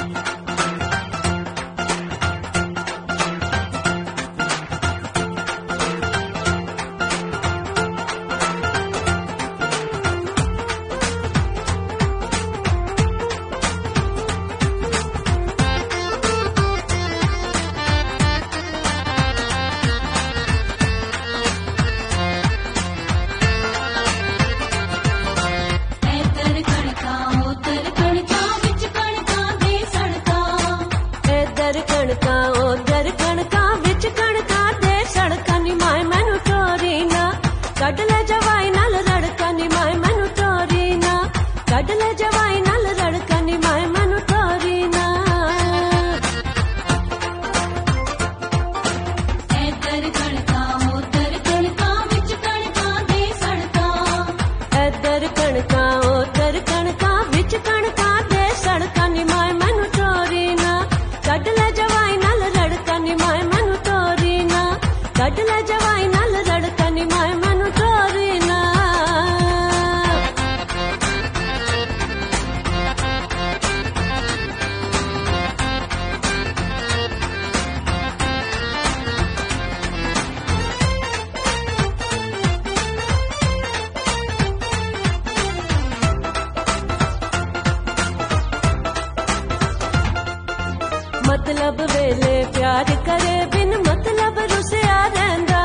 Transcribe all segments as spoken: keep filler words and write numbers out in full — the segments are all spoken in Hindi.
मतलब वेले प्यार करे बिन मतलब रुसिया रहंदा।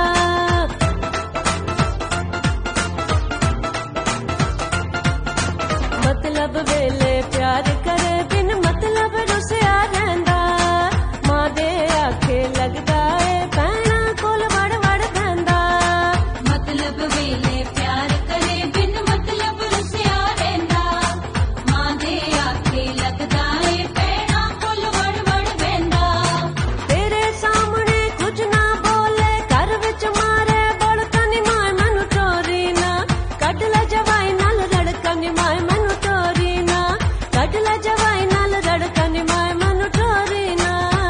मतलब वेले प्यार करे बिन मतलब रुसिया रहंदा। मां दे आखे लगदा है भैणा कोल वड़ वड़ पैंदा। मतलब वेले प्यार करे बिन मतलब रुसिया रहंदा। मां दे आखे लगदा है भैणा कोल वड़ वड़ पैंदा। तेरे सामने कुछ ना बोले घर विच मारे बड़कनी माए मैनू टोरी ना। कढ ले जवाई नाल रड़कनी माए मैनू टोरी ना। कढ ले जवाई नाल रड़कनी माए मैनू टोरी ना।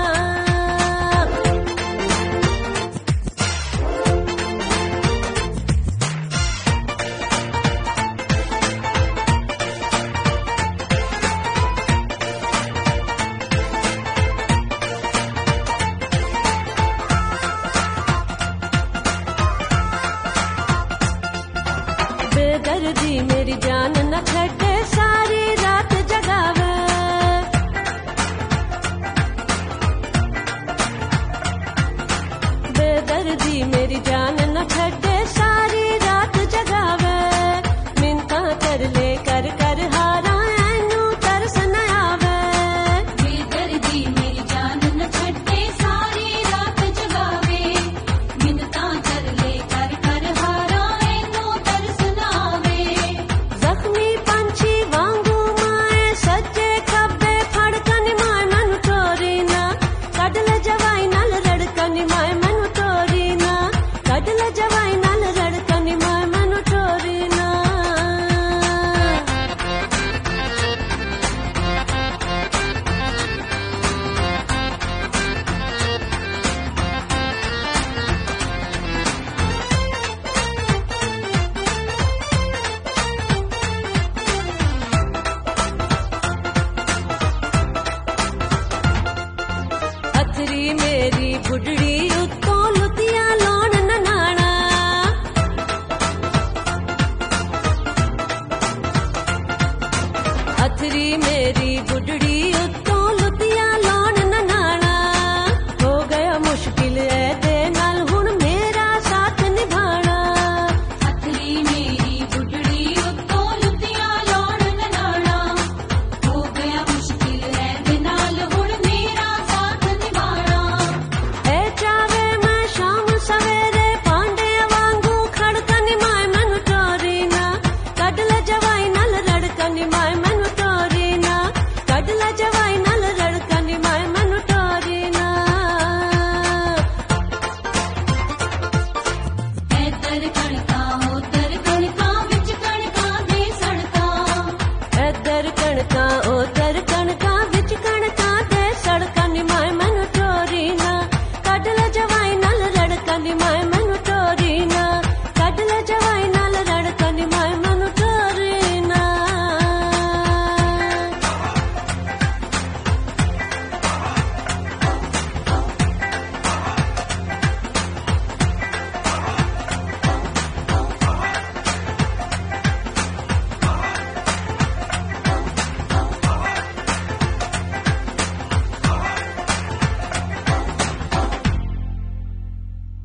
बेदर्दी मेरी जान न छड्डे सारी रात जगावे। बेदर्दी मेरी जान